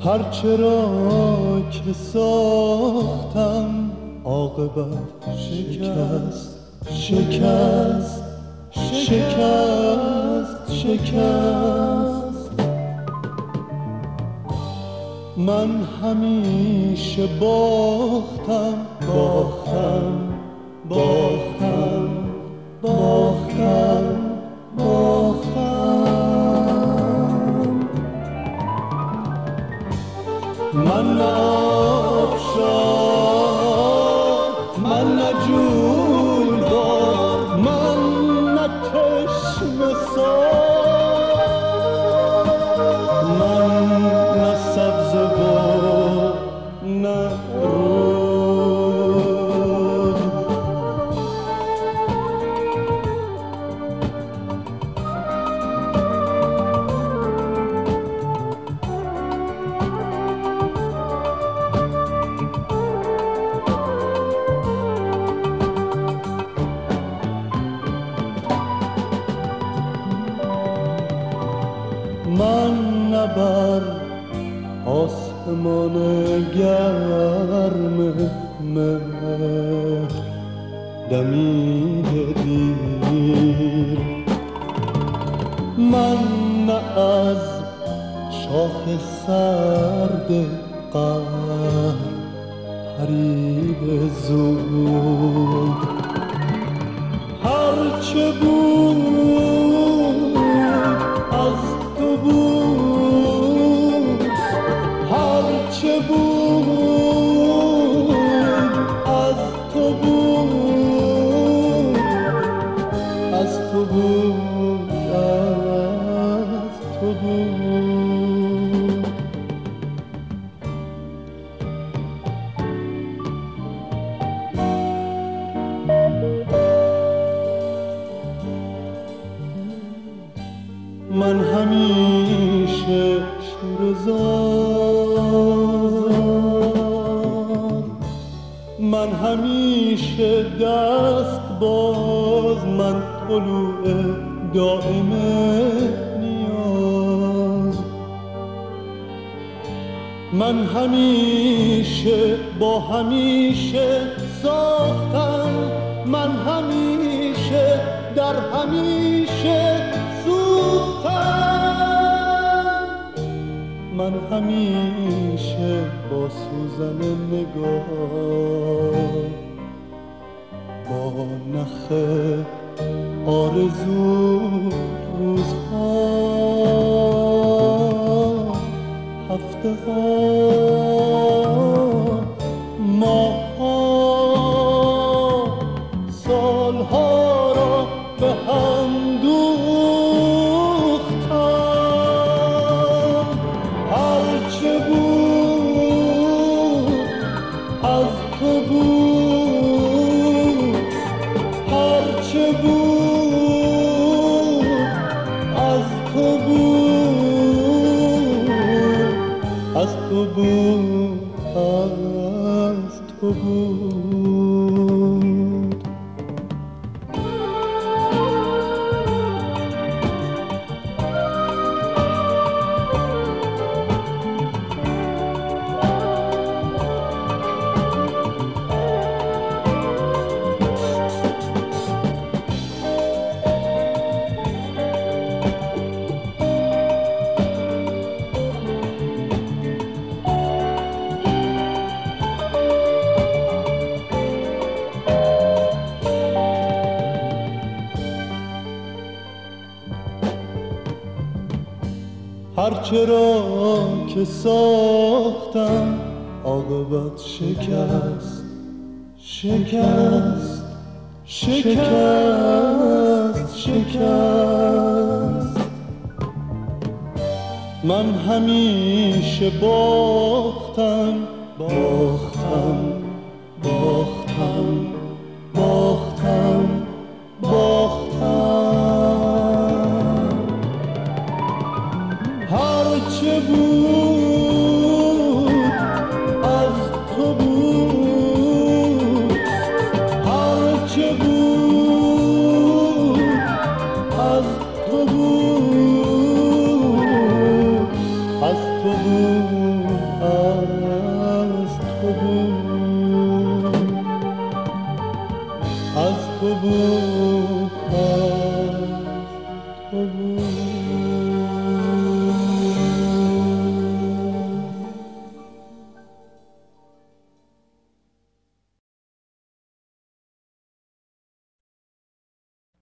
هرچه را که ساختم عاقبت شکست شکست شکست شکست. من همیشه باختم باختم باختم باختم باختم. من نه آبشار، من نه جویبار، من نه چشمه سار، من نه سبزه و نه رود. من نه بر آسمان گرم مهر دمیده دیر، من نه از شاخ سرد قهر پریده زود. هرچه بود از تو بود، هرچه بود از تو بود، از تو بود، از تو بود. من همیشه شوره‌زار، من همیشه دست باز، من طلوع دائم نیاز. من همیشه با همیشه ساختم، من همیشه در همیشه سوختم. من همیشه با سوزن نگاه، با نخ آرزو روزها، هفته ها، ماه ها، سال ها را به هم دوختم. هرچه بود از تو بود، هرچه بود از تو بود، از تو بود، از تو بود. هرچه را که ساختم عاقبت شکست شکست شکست شکست. من همیشه باختم باختم